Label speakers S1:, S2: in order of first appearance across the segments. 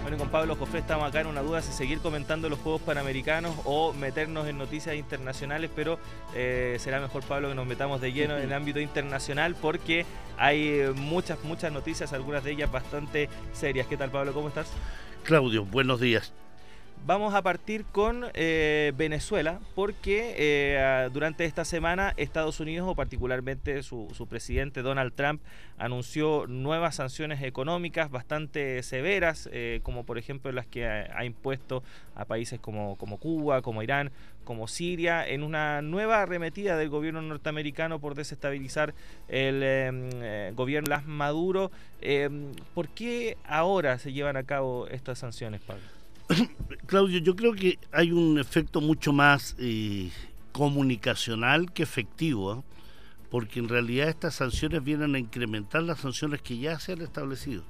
S1: Bueno, con Pablo Jofré estamos acá en una duda si seguir comentando los Juegos Panamericanos o meternos en noticias internacionales, pero será mejor, Pablo, que nos metamos de lleno en el ámbito internacional porque hay muchas noticias, algunas de ellas bastante serias. ¿Qué tal, Pablo? ¿Cómo estás?
S2: Claudio, buenos días.
S1: Vamos a partir con Venezuela porque durante esta semana Estados Unidos, o particularmente su presidente Donald Trump, anunció nuevas sanciones económicas bastante severas, como por ejemplo las que ha impuesto a países como Cuba, como Irán, como Siria, en una nueva arremetida del gobierno norteamericano por desestabilizar el gobierno de Maduro. ¿Por qué ahora se llevan a cabo estas sanciones, Pablo?
S2: Claudio, yo creo que hay un efecto mucho más comunicacional que efectivo, ¿eh? Porque en realidad estas sanciones vienen a incrementar las sanciones que ya se han establecido.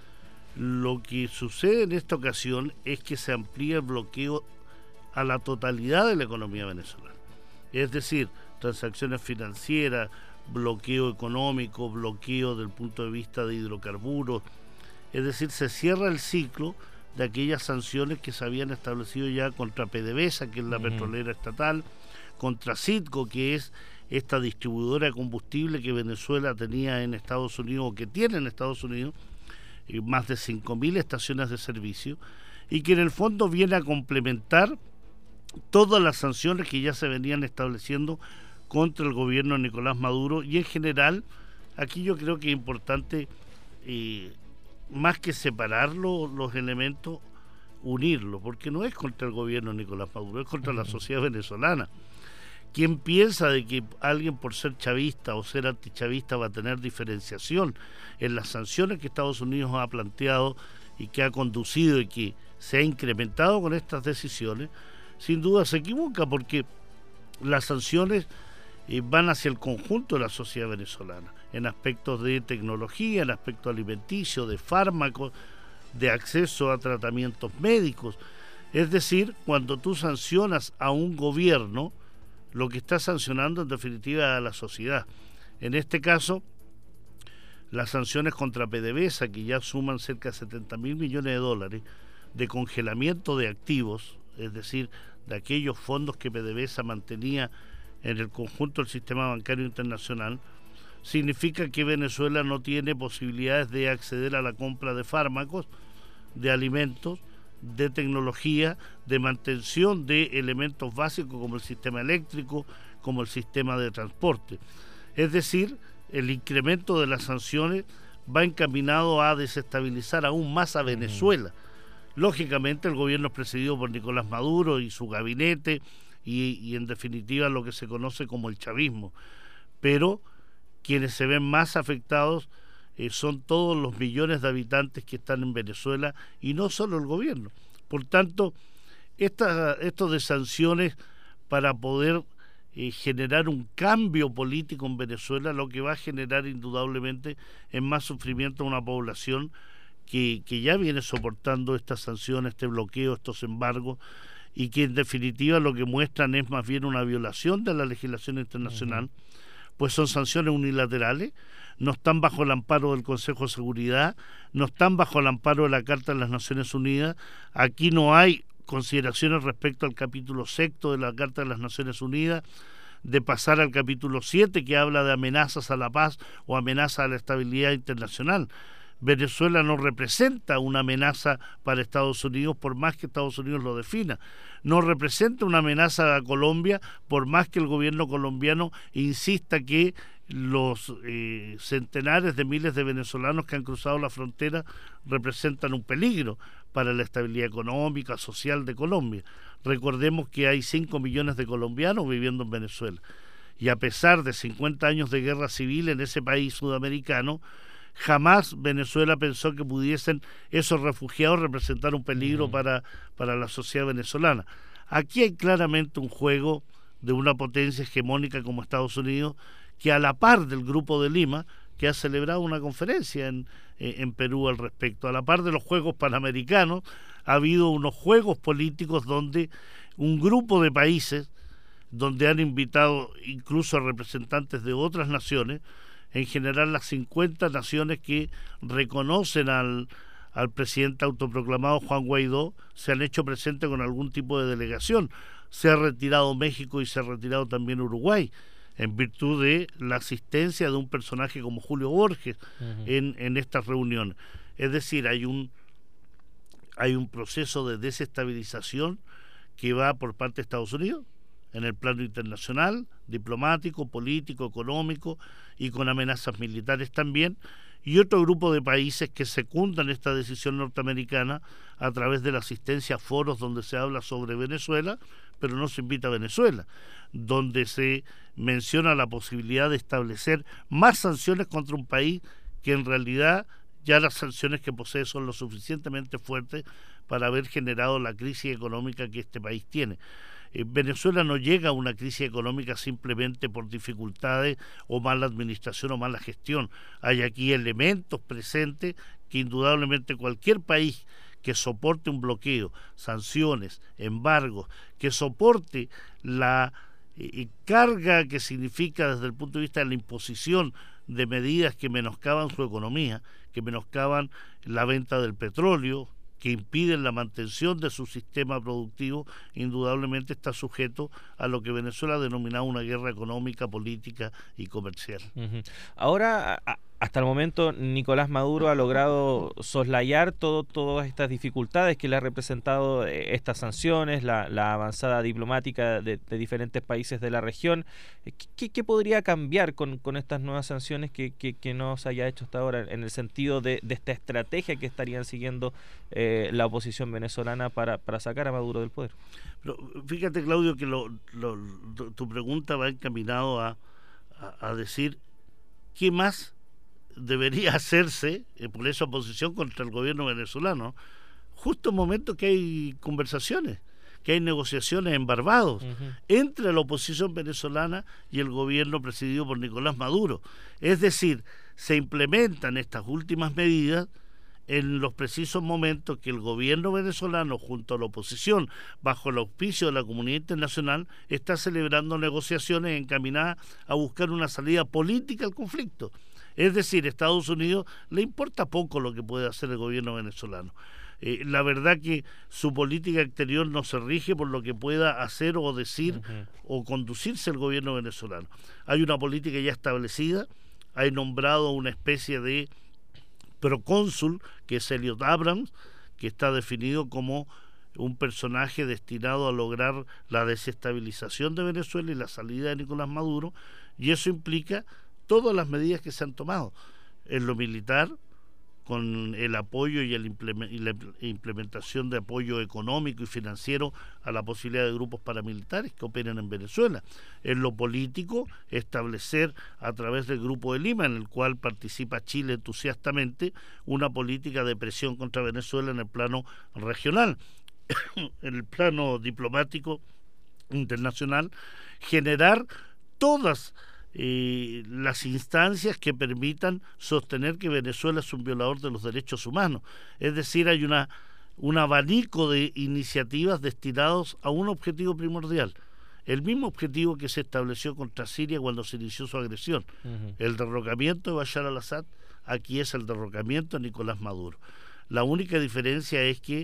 S2: Lo que sucede en esta ocasión es que se amplía el bloqueo a la totalidad de la economía venezolana. Es decir, transacciones financieras, bloqueo económico, bloqueo del punto de vista de hidrocarburos. Es decir, se cierra el ciclo de aquellas sanciones que se habían establecido ya contra PDVSA, que es la petrolera estatal, contra Citgo, que es esta distribuidora de combustible que Venezuela tenía en Estados Unidos, o que tiene en Estados Unidos, más de 5.000 estaciones de servicio, y que en el fondo viene a complementar todas las sanciones que ya se venían estableciendo contra el gobierno de Nicolás Maduro. Y en general, aquí yo creo que es importante, más que separar los elementos, unirlos, porque no es contra el gobierno de Nicolás Maduro, es contra la sociedad venezolana. ¿Quién piensa de que alguien por ser chavista o ser antichavista va a tener diferenciación en las sanciones que Estados Unidos ha planteado y que ha conducido y que se ha incrementado con estas decisiones? Sin duda se equivoca, porque las sanciones van hacia el conjunto de la sociedad venezolana, en aspectos de tecnología, en aspectos alimenticios, de fármacos, de acceso a tratamientos médicos. Es decir, cuando tú sancionas a un gobierno, lo que estás sancionando en definitiva a la sociedad. En este caso, las sanciones contra PDVSA, que ya suman cerca de 70.000 millones de dólares de congelamiento de activos, es decir, de aquellos fondos que PDVSA mantenía en el conjunto del sistema bancario internacional, significa que Venezuela no tiene posibilidades de acceder a la compra de fármacos, de alimentos, de tecnología, de mantención de elementos básicos como el sistema eléctrico, como el sistema de transporte. Es decir, el incremento de las sanciones va encaminado a desestabilizar aún más a Venezuela. Lógicamente el gobierno es presidido por Nicolás Maduro y su gabinete y en definitiva lo que se conoce como el chavismo, pero quienes se ven más afectados son todos los millones de habitantes que están en Venezuela y no solo el gobierno. Por tanto, esto de sanciones para poder generar un cambio político en Venezuela, lo que va a generar indudablemente es más sufrimiento a una población que ya viene soportando estas sanciones, este bloqueo, estos embargos, y que en definitiva lo que muestran es más bien una violación de la legislación internacional, pues son sanciones unilaterales, no están bajo el amparo del Consejo de Seguridad, no están bajo el amparo de la Carta de las Naciones Unidas. Aquí no hay consideraciones respecto al capítulo 6 de la Carta de las Naciones Unidas, de pasar al capítulo 7 que habla de amenazas a la paz o amenazas a la estabilidad internacional. Venezuela no representa una amenaza para Estados Unidos por más que Estados Unidos lo defina. No representa una amenaza a Colombia por más que el gobierno colombiano insista que los centenares de miles de venezolanos que han cruzado la frontera representan un peligro para la estabilidad económica, social de Colombia. Recordemos que hay 5 millones de colombianos viviendo en Venezuela. Y a pesar de 50 años de guerra civil en ese país sudamericano, jamás Venezuela pensó que pudiesen esos refugiados representar un peligro para la sociedad venezolana. Aquí hay claramente un juego de una potencia hegemónica como Estados Unidos, que a la par del Grupo de Lima, que ha celebrado una conferencia en Perú al respecto, a la par de los Juegos Panamericanos, ha habido unos juegos políticos donde un grupo de países, donde han invitado incluso a representantes de otras naciones, en general las 50 naciones que reconocen a al presidente autoproclamado Juan Guaidó se han hecho presentes con algún tipo de delegación. Se ha retirado México y se ha retirado también Uruguay, en virtud de la asistencia de un personaje como Julio Borges en estas reuniones. Es decir, hay un proceso de desestabilización que va por parte de Estados Unidos en el plano internacional, diplomático, político, económico y con amenazas militares también, y otro grupo de países que secundan esta decisión norteamericana a través de la asistencia a foros donde se habla sobre Venezuela, pero no se invita a Venezuela, donde se menciona la posibilidad de establecer más sanciones contra un país que en realidad ya las sanciones que posee son lo suficientemente fuertes para haber generado la crisis económica que este país tiene. Venezuela no llega a una crisis económica simplemente por dificultades o mala administración o mala gestión. Hay aquí elementos presentes que indudablemente cualquier país que soporte un bloqueo, sanciones, embargos, que soporte la carga que significa desde el punto de vista de la imposición de medidas que menoscaban su economía, que menoscaban la venta del petróleo, que impiden la mantención de su sistema productivo, indudablemente está sujeto a lo que Venezuela ha denominado una guerra económica, política y comercial.
S1: Ahora, hasta el momento, Nicolás Maduro ha logrado soslayar todas estas dificultades que le ha representado estas sanciones, la avanzada diplomática de diferentes países de la región. ¿Qué podría cambiar con estas nuevas sanciones que no se haya hecho hasta ahora en el sentido de esta estrategia que estarían siguiendo la oposición venezolana para sacar a Maduro del poder?
S2: Pero fíjate, Claudio, que tu pregunta va encaminado a decir qué más debería hacerse por esa oposición contra el gobierno venezolano, justo en momentos que hay conversaciones, que hay negociaciones en Barbados entre la oposición venezolana y el gobierno presidido por Nicolás Maduro. Es decir, se implementan estas últimas medidas en los precisos momentos que el gobierno venezolano junto a la oposición, bajo el auspicio de la comunidad internacional, está celebrando negociaciones encaminadas a buscar una salida política al conflicto. Es decir, a Estados Unidos le importa poco lo que puede hacer el gobierno venezolano. La verdad que su política exterior no se rige por lo que pueda hacer o decir o conducirse el gobierno venezolano. Hay una política ya establecida, hay nombrado una especie de procónsul, que es Elliot Abrams, que está definido como un personaje destinado a lograr la desestabilización de Venezuela y la salida de Nicolás Maduro, y eso implica todas las medidas que se han tomado en lo militar, con el apoyo y la implementación de apoyo económico y financiero a la posibilidad de grupos paramilitares que operen en Venezuela. En lo político, establecer a través del Grupo de Lima, en el cual participa Chile entusiastamente, una política de presión contra Venezuela en el plano regional. En el plano diplomático internacional, generar todas las instancias que permitan sostener que Venezuela es un violador de los derechos humanos. Es decir, hay un abanico de iniciativas destinados a un objetivo primordial, el mismo objetivo que se estableció contra Siria cuando se inició su agresión, el derrocamiento de Bashar al-Assad. Aquí es el derrocamiento de Nicolás Maduro. La única diferencia es que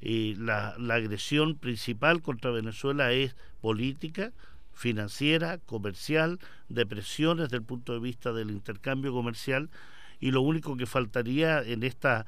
S2: la agresión principal contra Venezuela es política, financiera, comercial, de presiones desde el punto de vista del intercambio comercial, y lo único que faltaría en esta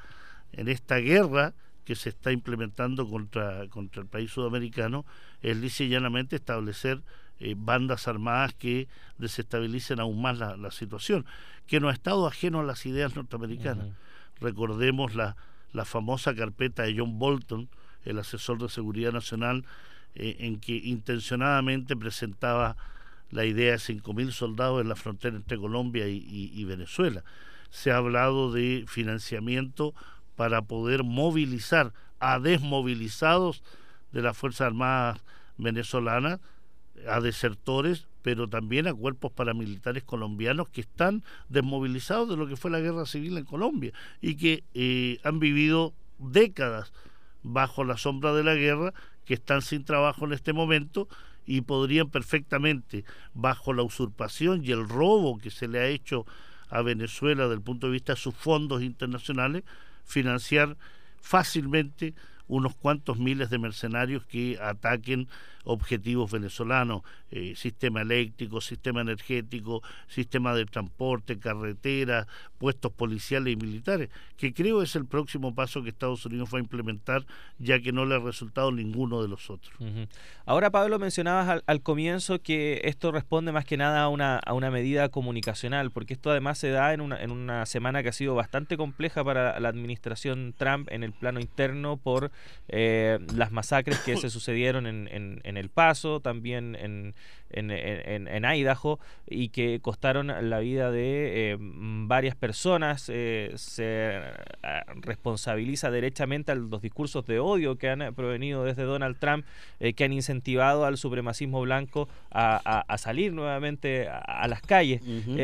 S2: guerra que se está implementando contra el país sudamericano es lisa y llanamente establecer bandas armadas que desestabilicen aún más la situación, que no ha estado ajeno a las ideas norteamericanas. Recordemos la famosa carpeta de John Bolton, el asesor de seguridad nacional, en que intencionadamente presentaba la idea de 5.000 soldados en la frontera entre Colombia y Venezuela. Se ha hablado de financiamiento para poder movilizar a desmovilizados de las Fuerzas Armadas venezolanas, a desertores, pero también a cuerpos paramilitares colombianos que están desmovilizados de lo que fue la guerra civil en Colombia y que han vivido décadas bajo la sombra de la guerra, que están sin trabajo en este momento y podrían perfectamente, bajo la usurpación y el robo que se le ha hecho a Venezuela desde el punto de vista de sus fondos internacionales, financiar fácilmente unos cuantos miles de mercenarios que ataquen objetivos venezolanos, sistema eléctrico, sistema energético, sistema de transporte, carreteras, puestos policiales y militares, que creo es el próximo paso que Estados Unidos va a implementar, ya que no le ha resultado ninguno de los otros.
S1: Ahora, Pablo, mencionabas al comienzo que esto responde más que nada a una medida comunicacional, porque esto además se da en una semana que ha sido bastante compleja para la administración Trump en el plano interno por las masacres que se sucedieron en El Paso, también en Idaho, y que costaron la vida de varias personas. Se responsabiliza derechamente a los discursos de odio que han provenido desde Donald Trump, que han incentivado al supremacismo blanco a salir nuevamente a las calles.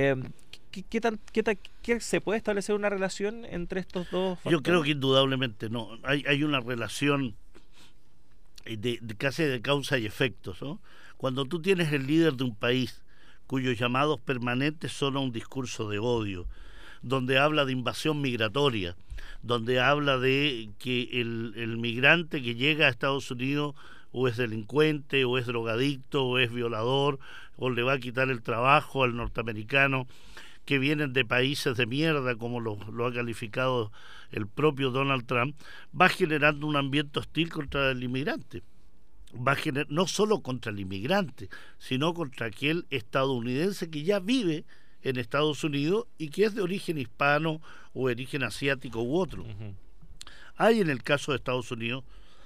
S1: ¿Qué se puede establecer una relación entre estos dos factores?
S2: Yo creo que indudablemente no. Hay una relación de casi de causa y efectos, ¿no? Cuando tú tienes el líder de un país cuyos llamados permanentes son a un discurso de odio, donde habla de invasión migratoria, donde habla de que el migrante que llega a Estados Unidos o es delincuente, o es drogadicto, o es violador, o le va a quitar el trabajo al norteamericano, que vienen de países de mierda, como lo ha calificado el propio Donald Trump, va generando un ambiente hostil contra el inmigrante. No solo contra el inmigrante, sino contra aquel estadounidense que ya vive en Estados Unidos y que es de origen hispano o de origen asiático u otro. Hay en el caso de Estados Unidos,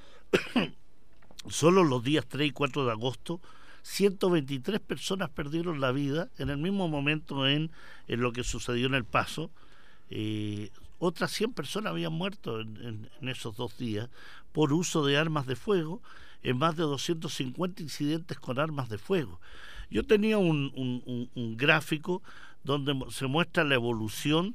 S2: solo los días 3 y 4 de agosto, 123 personas perdieron la vida en el mismo momento en lo que sucedió en El Paso. Otras 100 personas habían muerto en esos 2 días por uso de armas de fuego, en más de 250 incidentes con armas de fuego. Yo tenía un gráfico donde se muestra la evolución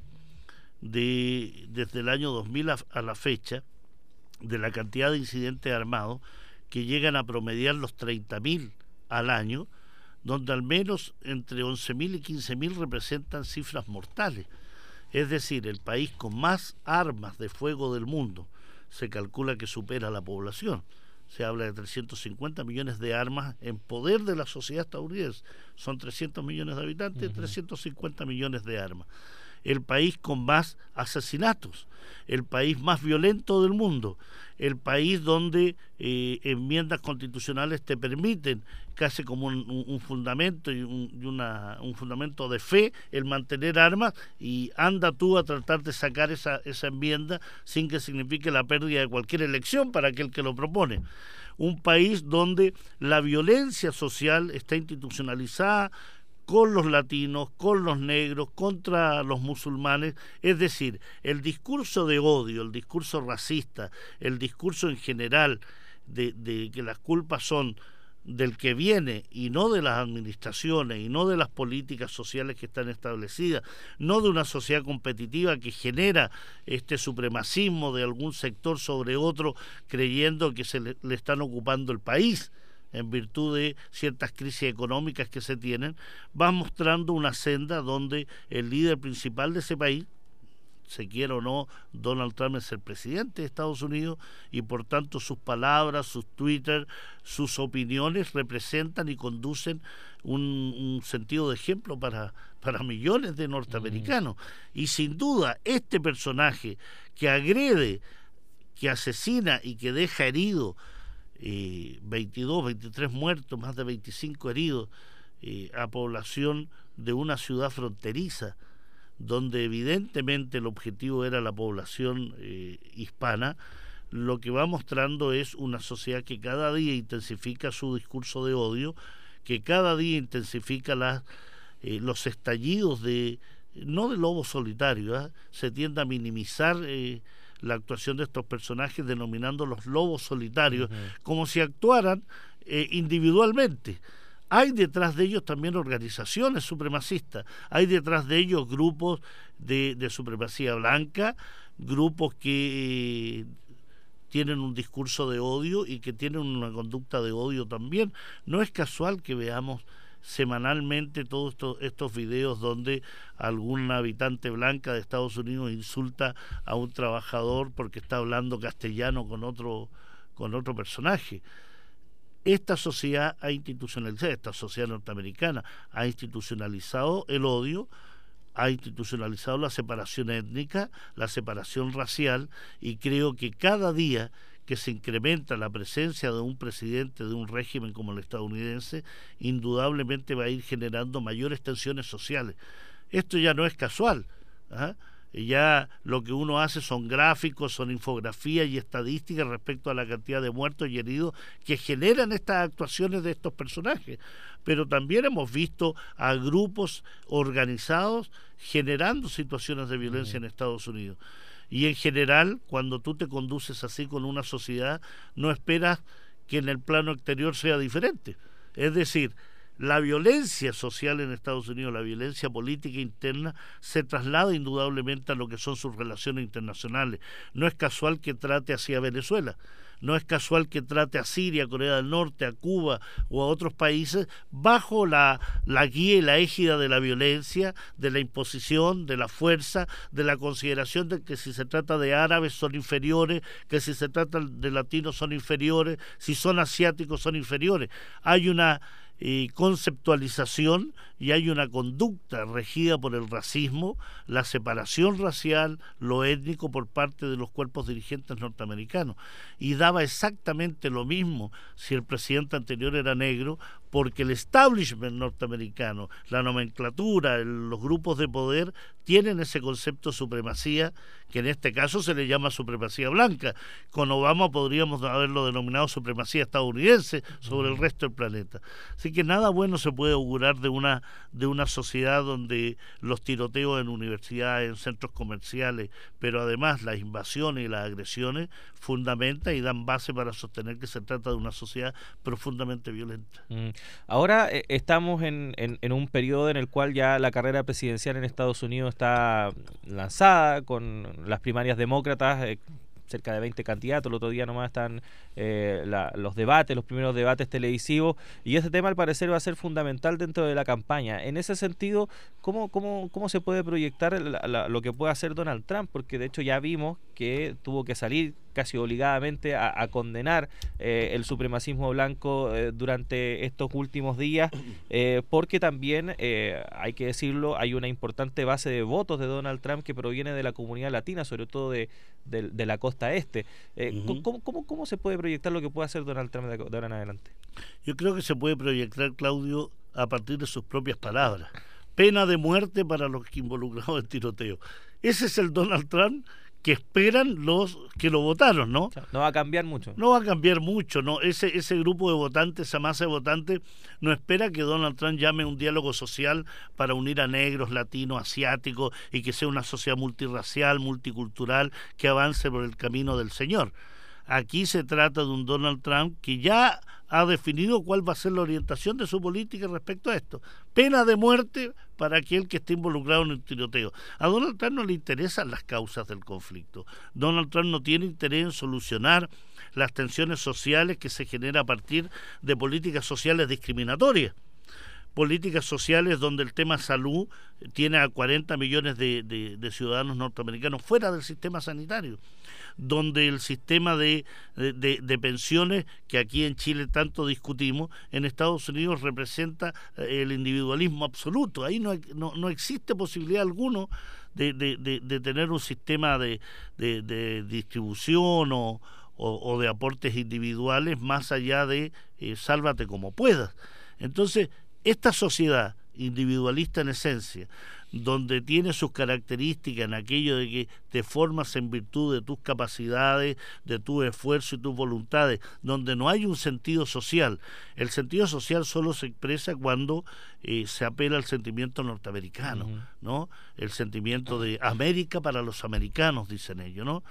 S2: desde el año 2000 a la fecha de la cantidad de incidentes armados que llegan a promediar los 30.000 al año, donde al menos entre 11.000 y 15.000 representan cifras mortales. Es decir, el país con más armas de fuego del mundo se calcula que supera la población. Se habla de 350 millones de armas en poder de la sociedad estadounidense. Son 300 millones de habitantes, 350 millones de armas. El país con más asesinatos, el país más violento del mundo, el país donde enmiendas constitucionales te permiten casi como un fundamento y un fundamento de fe el mantener armas, y anda tú a tratar de sacar esa enmienda sin que signifique la pérdida de cualquier elección para aquel que lo propone. Un país donde la violencia social está institucionalizada con los latinos, con los negros, contra los musulmanes. Es decir, el discurso de odio, el discurso racista, el discurso en general de que las culpas son del que viene y no de las administraciones y no de las políticas sociales que están establecidas, no de una sociedad competitiva que genera este supremacismo de algún sector sobre otro, creyendo que le están ocupando el país en virtud de ciertas crisis económicas que se tienen, va mostrando una senda donde el líder principal de ese país, se quiera o no, Donald Trump es el presidente de Estados Unidos, y por tanto sus palabras, sus Twitter, sus opiniones representan y conducen un sentido de ejemplo para millones de norteamericanos. Y sin duda este personaje que agrede, que asesina y que deja herido 22, 23 muertos, más de 25 heridos, a población de una ciudad fronteriza, donde evidentemente el objetivo era la población hispana, lo que va mostrando es una sociedad que cada día intensifica su discurso de odio, que cada día intensifica los estallidos no de lobo solitario, se tiende a minimizar la actuación de estos personajes denominándolos lobos solitarios, como si actuaran individualmente. Hay detrás de ellos también organizaciones supremacistas, hay detrás de ellos grupos de supremacía blanca, grupos que tienen un discurso de odio y que tienen una conducta de odio también. No es casual que veamos semanalmente todos estos videos donde algún habitante blanca de Estados Unidos insulta a un trabajador porque está hablando castellano con otro personaje. Esta sociedad ha institucionalizado, esta sociedad norteamericana ha institucionalizado el odio, ha institucionalizado la separación étnica, la separación racial, y creo que cada día que se incrementa la presencia de un presidente de un régimen como el estadounidense, indudablemente va a ir generando mayores tensiones sociales. Esto ya no es casual, ¿ah? Ya lo que uno hace son gráficos, son infografías y estadísticas respecto a la cantidad de muertos y heridos que generan estas actuaciones de estos personajes. Pero también hemos visto a grupos organizados generando situaciones de violencia en Estados Unidos. Y en general, cuando tú te conduces así con una sociedad, no esperas que en el plano exterior sea diferente. Es decir, la violencia social en Estados Unidos, la violencia política interna, se traslada indudablemente a lo que son sus relaciones internacionales. No es casual que trate hacia Venezuela, no es casual que trate a Siria, Corea del Norte, a Cuba o a otros países bajo la guía y la égida de la violencia, de la imposición, de la fuerza, de la consideración de que si se trata de árabes son inferiores, que si se trata de latinos son inferiores, si son asiáticos son inferiores. Hay una conceptualización y hay una conducta regida por el racismo, la separación racial, lo étnico por parte de los cuerpos dirigentes norteamericanos, y daba exactamente lo mismo si el presidente anterior era negro, porque el establishment norteamericano, la nomenclatura, los grupos de poder tienen ese concepto de supremacía, que en este caso se le llama supremacía blanca. Con Obama podríamos haberlo denominado supremacía estadounidense sobre el resto del planeta. Así que nada bueno se puede augurar de una sociedad donde los tiroteos en universidades, en centros comerciales, pero además las invasiones y las agresiones fundamentan y dan base para sostener que se trata de una sociedad profundamente violenta.
S1: Ahora estamos en un periodo en el cual ya la carrera presidencial en Estados Unidos está lanzada con las primarias demócratas, cerca de 20 candidatos. El otro día nomás están los debates, los primeros debates televisivos, y ese tema al parecer va a ser fundamental dentro de la campaña. En ese sentido, ¿cómo se puede proyectar lo que puede hacer Donald Trump? Porque de hecho ya vimos que tuvo que salir casi obligadamente a condenar el supremacismo blanco durante estos últimos días, porque también, hay que decirlo, hay una importante base de votos de Donald Trump que proviene de la comunidad latina, sobre todo de la costa este. ¿Cómo se puede proyectar lo que puede hacer Donald Trump de ahora en adelante?
S2: Yo creo que se puede proyectar, Claudio, a partir de sus propias palabras. Pena de muerte para los involucrados en tiroteo. Ese es el Donald Trump que esperan los que lo votaron, ¿no?
S1: No va a cambiar mucho.
S2: No va a cambiar mucho, ¿no? Ese grupo de votantes, esa masa de votantes, no espera que Donald Trump llame a un diálogo social para unir a negros, latinos, asiáticos, y que sea una sociedad multirracial, multicultural, que avance por el camino del Señor. Aquí se trata de un Donald Trump que ya ha definido cuál va a ser la orientación de su política respecto a esto. Pena de muerte para aquel que esté involucrado en el tiroteo. A Donald Trump no le interesan las causas del conflicto. Donald Trump no tiene interés en solucionar las tensiones sociales que se generan a partir de políticas sociales discriminatorias. Políticas sociales donde el tema salud tiene a 40 millones de ciudadanos norteamericanos fuera del sistema sanitario, donde el sistema de pensiones, que aquí en Chile tanto discutimos, en Estados Unidos representa el individualismo absoluto. Ahí no existe posibilidad alguna de tener un sistema de distribución o de aportes individuales más allá de sálvate como puedas. Entonces, esta sociedad individualista en esencia, donde tiene sus características en aquello de que te formas en virtud de tus capacidades, de tu esfuerzo y tus voluntades, donde no hay un sentido social. El sentido social solo se expresa cuando se apela al sentimiento norteamericano, ¿no? El sentimiento de América para los americanos, dicen ellos, ¿no?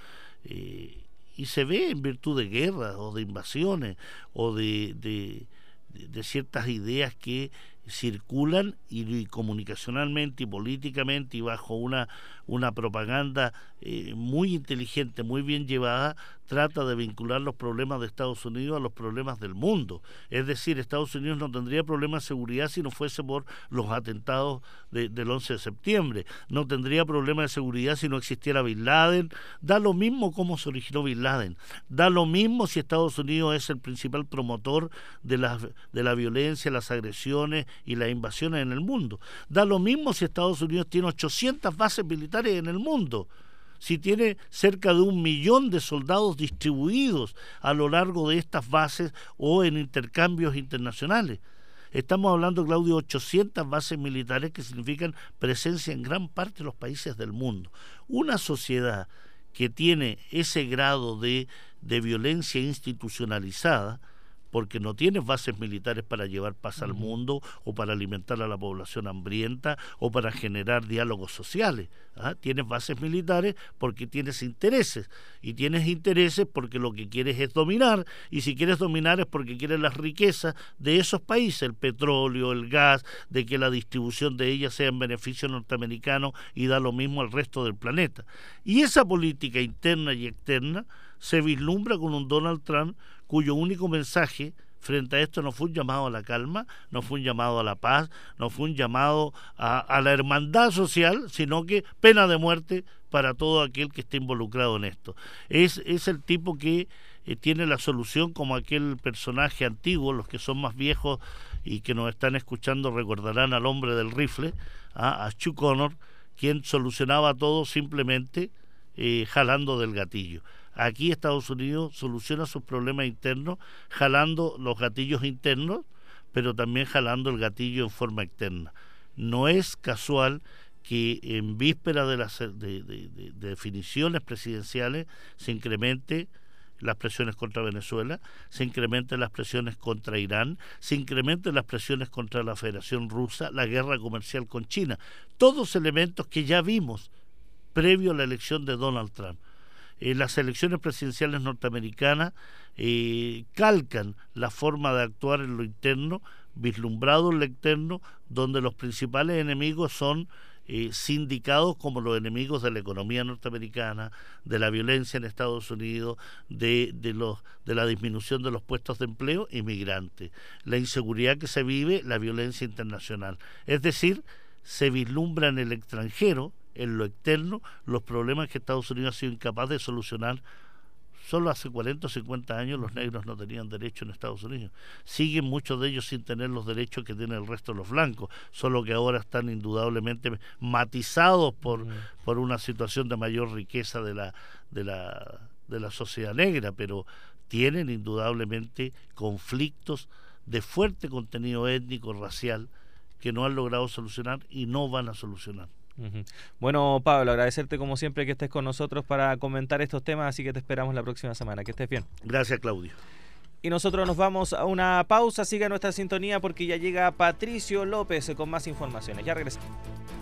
S2: Y se ve en virtud de guerras o de invasiones o de ciertas ideas que circulan y comunicacionalmente y políticamente y bajo una propaganda muy inteligente, muy bien llevada, trata de vincular los problemas de Estados Unidos a los problemas del mundo. Es decir, Estados Unidos no tendría problemas de seguridad si no fuese por los atentados del 11 de septiembre. No tendría problemas de seguridad si no existiera Bin Laden. Da lo mismo cómo se originó Bin Laden. Da lo mismo si Estados Unidos es el principal promotor de la violencia, las agresiones y las invasiones en el mundo. Da lo mismo si Estados Unidos tiene 800 bases militares en el mundo, si tiene cerca de 1 millón de soldados distribuidos a lo largo de estas bases o en intercambios internacionales. Estamos hablando, Claudio, de 800 bases militares que significan presencia en gran parte de los países del mundo. Una sociedad que tiene ese grado de violencia institucionalizada, porque no tienes bases militares para llevar paz al mundo o para alimentar a la población hambrienta o para generar diálogos sociales. Tienes bases militares porque tienes intereses, y tienes intereses porque lo que quieres es dominar, y si quieres dominar es porque quieres las riquezas de esos países, el petróleo, el gas, de que la distribución de ellas sea en beneficio norteamericano y da lo mismo al resto del planeta. Y esa política interna y externa se vislumbra con un Donald Trump cuyo único mensaje frente a esto no fue un llamado a la calma, no fue un llamado a la paz, no fue un llamado a la hermandad social, sino que pena de muerte para todo aquel que esté involucrado en esto. Es el tipo que tiene la solución, como aquel personaje antiguo, los que son más viejos y que nos están escuchando recordarán al hombre del rifle, a Chuck Connor, quien solucionaba todo simplemente jalando del gatillo. Aquí Estados Unidos soluciona sus problemas internos jalando los gatillos internos, pero también jalando el gatillo en forma externa. No es casual que en víspera de las definiciones presidenciales se incremente las presiones contra Venezuela, se incrementen las presiones contra Irán, se incrementen las presiones contra la Federación Rusa, la guerra comercial con China. Todos elementos que ya vimos previo a la elección de Donald Trump. Las elecciones presidenciales norteamericanas calcan la forma de actuar en lo interno, vislumbrado en lo externo, donde los principales enemigos son sindicados como los enemigos de la economía norteamericana, de la violencia en Estados Unidos, de la disminución de los puestos de empleo y migrantes, la inseguridad que se vive, la violencia internacional. Es decir, se vislumbra en el extranjero, en lo externo, los problemas que Estados Unidos ha sido incapaz de solucionar. Solo hace 40 o 50 años los negros no tenían derecho en Estados Unidos. Siguen muchos de ellos sin tener los derechos que tienen el resto de los blancos, solo que ahora están indudablemente matizados por una situación de mayor riqueza de la sociedad negra, pero tienen indudablemente conflictos de fuerte contenido étnico, racial, que no han logrado solucionar y no van a solucionar.
S1: Bueno, Pablo, agradecerte como siempre que estés con nosotros para comentar estos temas, así que te esperamos la próxima semana. Que estés bien.
S2: Gracias, Claudio.
S1: Y nosotros nos vamos a una pausa. Siga nuestra sintonía porque ya llega Patricio López con más informaciones. Ya regresamos.